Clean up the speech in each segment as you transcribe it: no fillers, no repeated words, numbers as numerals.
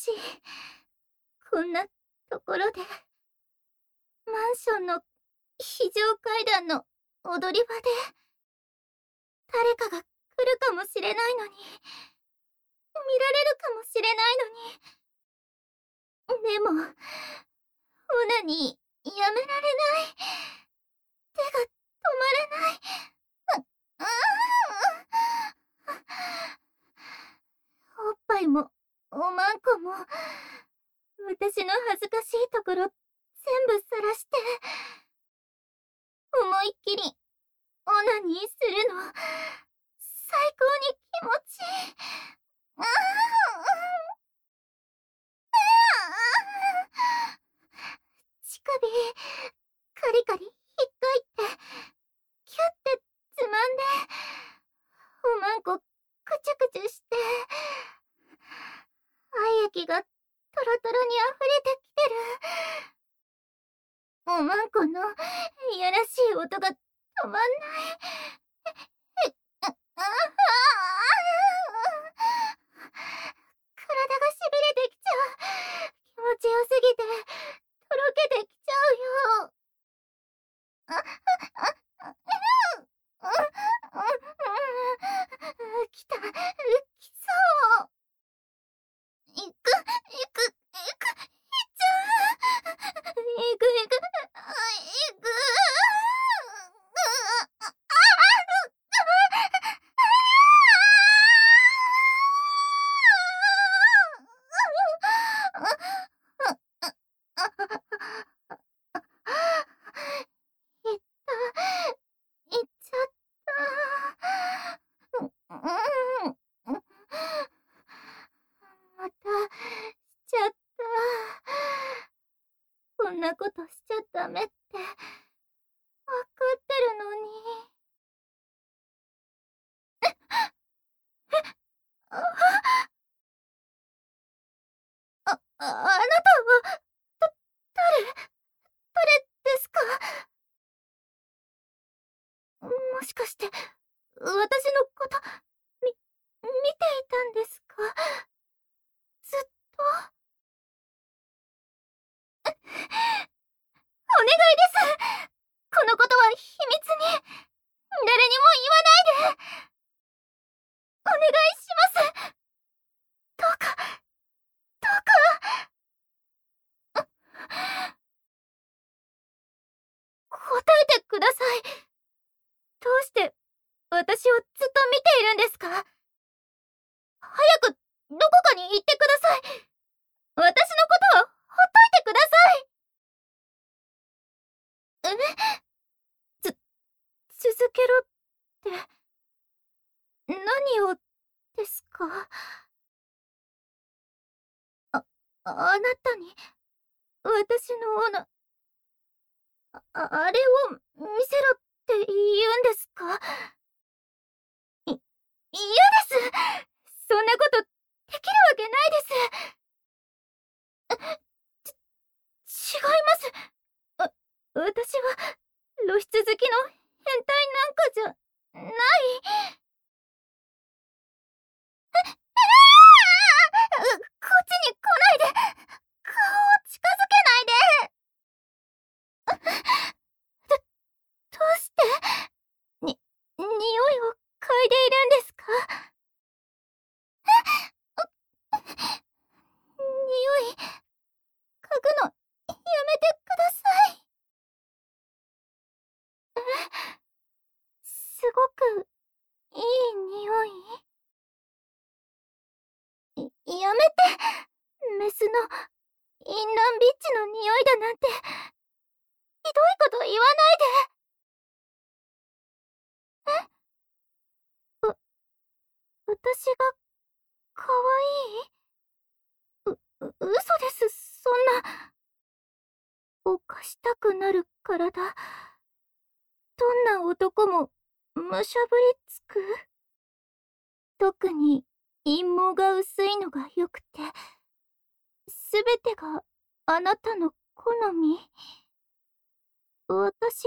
しい。こんなところで。マンションの非常階段の踊り場で誰かが来るかもしれないのに、見られるかもしれないのに。でも、オナニーやめられない。手が止まらない。おっぱいもおまんこも私の恥ずかしいところ全部晒して思いっきりオナニーするの最高に気持ちいい。乳首カリカリ引っかいてキュッてつまんでおまんこくちゅくちゅして愛液がトロトロに溢れてきてる。おまんこのいやらしい音が止まんない。体がしびれてきちゃう。気持ちよすぎてとろけてきちゃうよ。来た、来そう。行く、行く、行っちゃう。行く、行く、行く。行った、行っちゃった。またしちゃった。こんなことしちゃダメってわかってるのに。あなたは誰ですか？もしかして私のこと見ていたんですか？ずっと。お願いです。このことは秘密に誰にも言わないで。お願いします。どうか、どうか。答えてください。どうして私をずっと見ているんですか？早くどこかに行ってください。私のことはほっといてください。続けろって何をですか？あなたに私のあれを見せろって言うんですか？嫌です。そんなことできるわけないです。違います。私は露出好きの変態なんかじゃない。こっちに来ないで。顔を近づけないで。どうして匂いを嗅いでいるんですか？匂い嗅ぐのやめてください。すごくいい匂い。やめて。メスのインランビッチの匂いだなんてひどいこと言わないで。私が可愛い？嘘です。そんな。犯したくなる体。どんな男もむしゃぶりつく。特に陰謀が薄いのがよくて、すべてがあなたの好み。私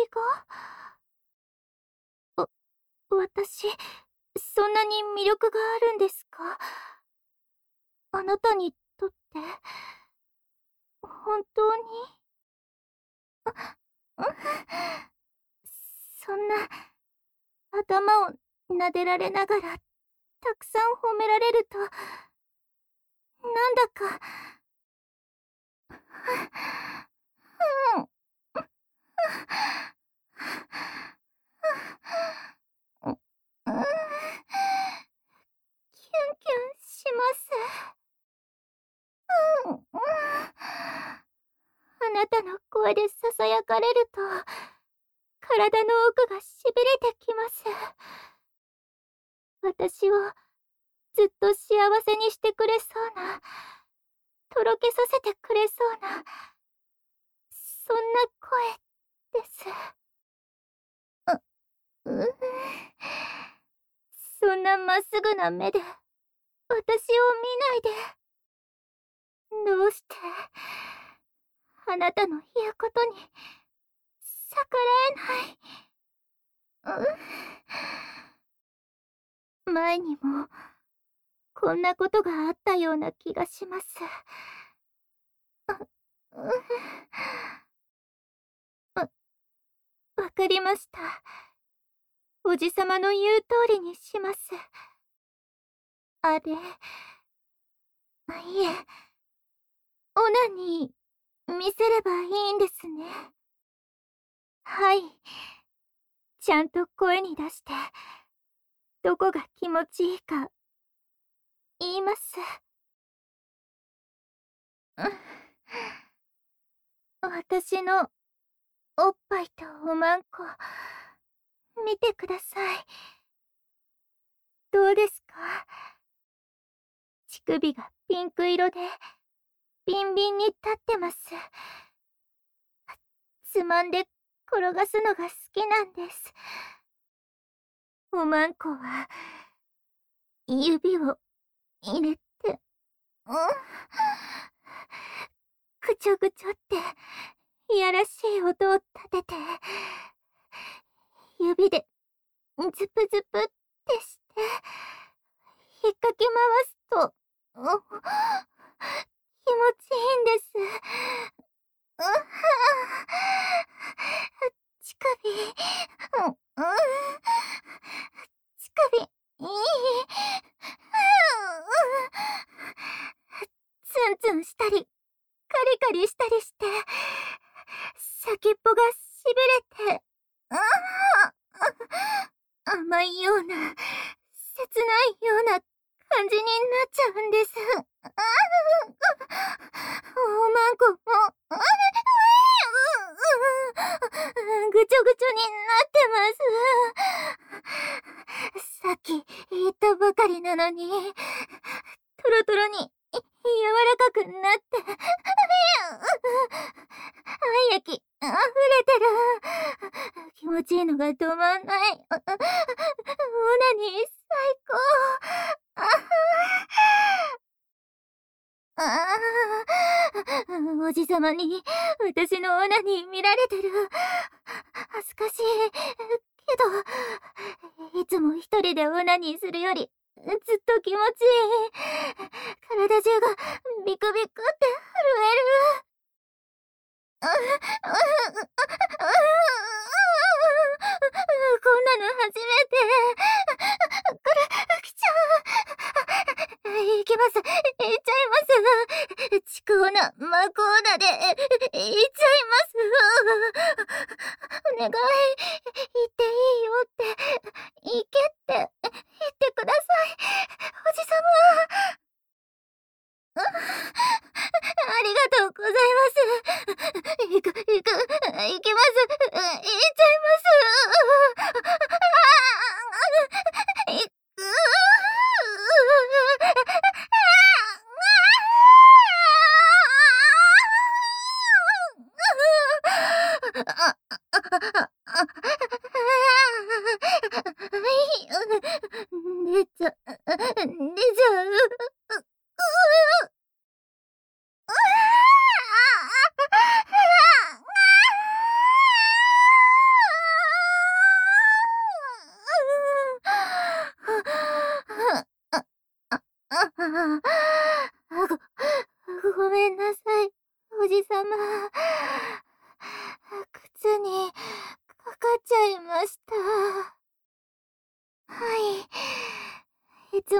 が私、そんなに魅力があるんですか？あなたにとって、本当に？そんな、頭を撫でられながら、たくさん褒められると、なんだか、うん、うん、キュンキュンします。うん、あなたの声で囁かれると、体の奥がしびれてきます。私をずっと幸せにしてくれそうな、とろけさせてくれそうな、そんな声です。う、う、そんなまっすぐな目で、私を見ないで。どうして、あなたの言うことに、逆らえない。前にも、こんなことがあったような気がします。わ、わかりました。おじさまの言う通りにします。あれ、いえ、オナに見せればいいんですね。はい。ちゃんと声に出して、どこが気持ちいいか、言います。私のおっぱいとおまんこ、見てください。どうですか？乳首がピンク色で、ビンビンに立ってます。つまんで転がすのが好きなんです。おまんこは、指を入れて、ぐちょぐちょって、いやらしい音を立てて、指でズプズプってして、引っかき回すと、気持ちいいんです。乳首、乳首、いい。ツンツンしたり、カリカリしたりして、先っぽがしびれて、甘いような、切ないような感じになっちゃうんです。おまんこも、ぐちょぐちょになってます。さっき言ったばかりなのに、トロトロに柔らかくなって、愛液溢れてる。気持ちいいのが止まんない。オナニー最高。おじさまに私のオナニー見られてる。恥ずかしいけど、いつも一人でオナニーするよりずっと気持ちいい。体中がビクビクって震える。こんなの初めて。これ、来ちゃう。行きます。行っちゃいます。ちくおな、マコーダで、行っちゃいます。お願い、行っていいよって、行けって、言ってください。おじさま。ありがとうございます。行きます。行っちゃいます。行く。出ちゃう。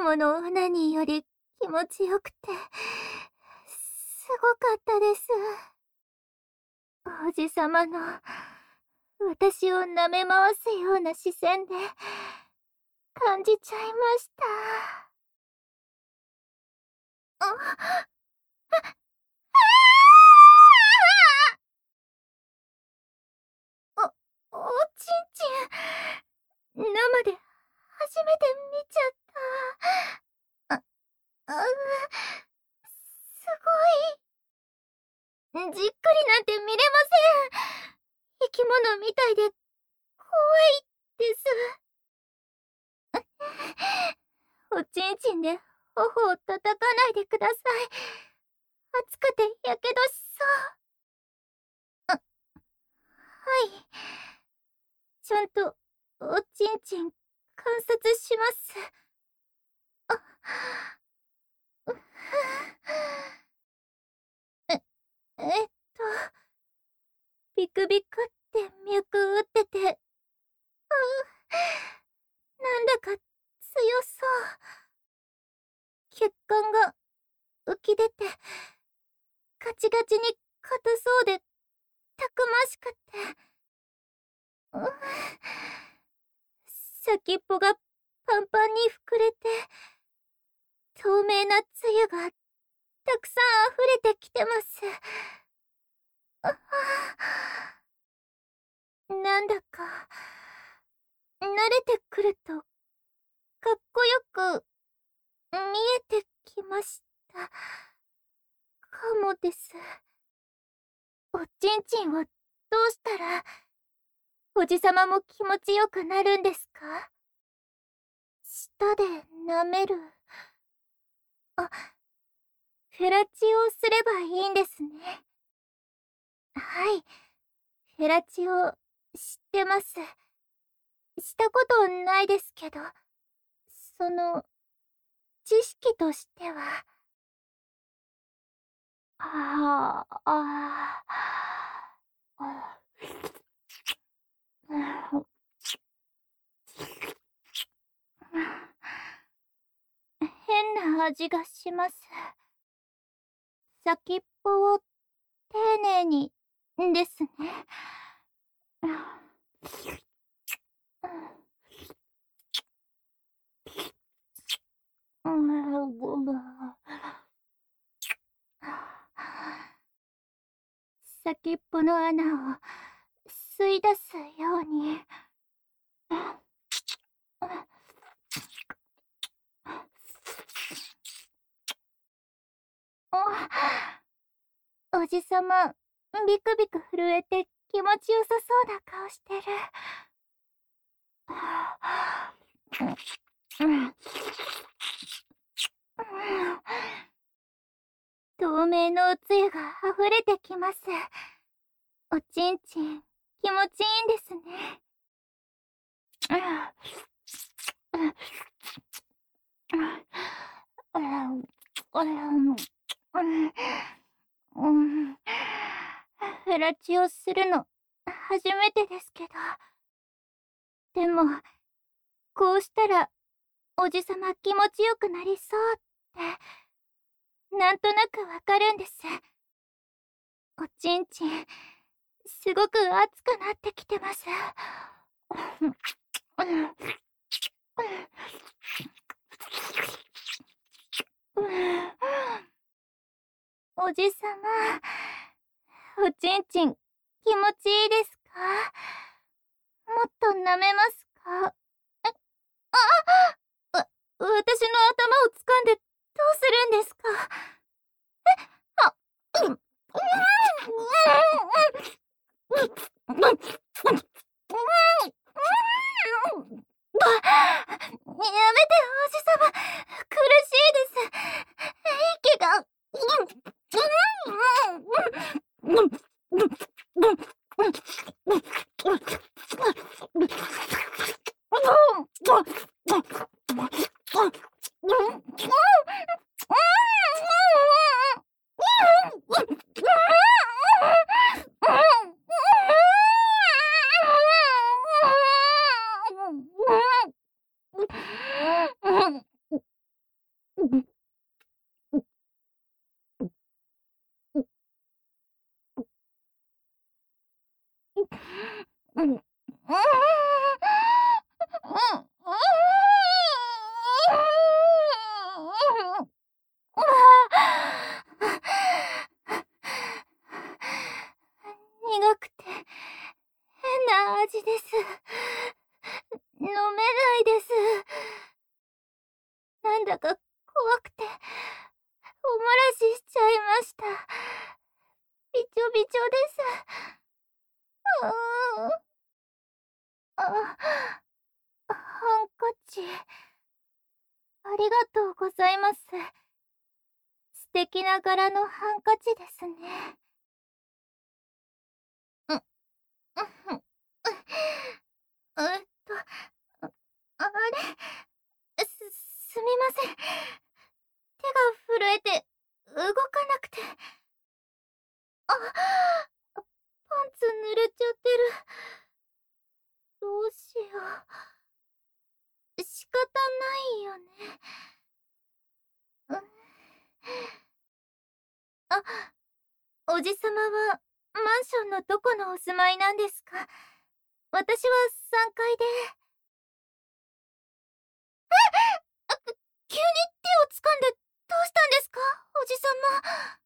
ものオナニーより気持ちよくて、すごかったです。王子様の私を舐め回すような視線で感じちゃいました。あ、おちんちん、生で初めて見ちゃった。すごい。じっくりなんて見れません。生き物みたいで怖いです。おちんちんで頬を叩かないでください。熱くてやけどしそう。はい。ちゃんとおちんちん観察します。あ、うえ、えっと、ビクビクって脈打ってて、なんだか強そう。血管が浮き出て、ガチガチに硬そうで、たくましくて、先っぽがパンパンに膨れて、透明なつゆがたくさん溢れてきてます。なんだか、慣れてくると、かっこよく見えてきました。かもです。おちんちんをどうしたら、おじさまも気持ちよくなるんですか？舌で舐める。あ、フェラチオすればいいんですね。はい、フェラチオ知ってます。したことないですけど、その、知識としては。ああ、ああ、変な味がします。先っぽを丁寧にですね。先っぽの穴を吸い出すように。おじさま、ビクビク震えて気持ちよさそうな顔してる。透明のおつゆが溢れてきます。おちんちん、気持ちいいんですね。フェラチオするの初めてですけど、でもこうしたらおじさま気持ちよくなりそうってなんとなくわかるんです。おちんちんすごく熱くなってきてます。おじさま、おちんちん気持ちいいですか？もっと舐めますか？私の頭を掴んでどうするんですか？あ、うん、やめて、おじさま。苦しいです。息が。 うん。苦くて変な味です。飲めないです。なんだか怖くてお漏らししちゃいました。びちょびちょです。うーん。あ、ハンカチ。ありがとうございます。素敵な柄のハンカチですね。う、う、ああれ、すみません。手が震えて動かなくて。パンツ濡れちゃってる。どうしよう。仕方ないよね。うん。あ、おじさまはマンションのどこのお住まいなんですか？私は3階で。急に手を掴んでどうしたんですか？おじさま。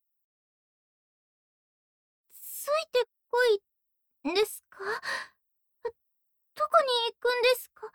ついてこいですか？どこに行くんですか？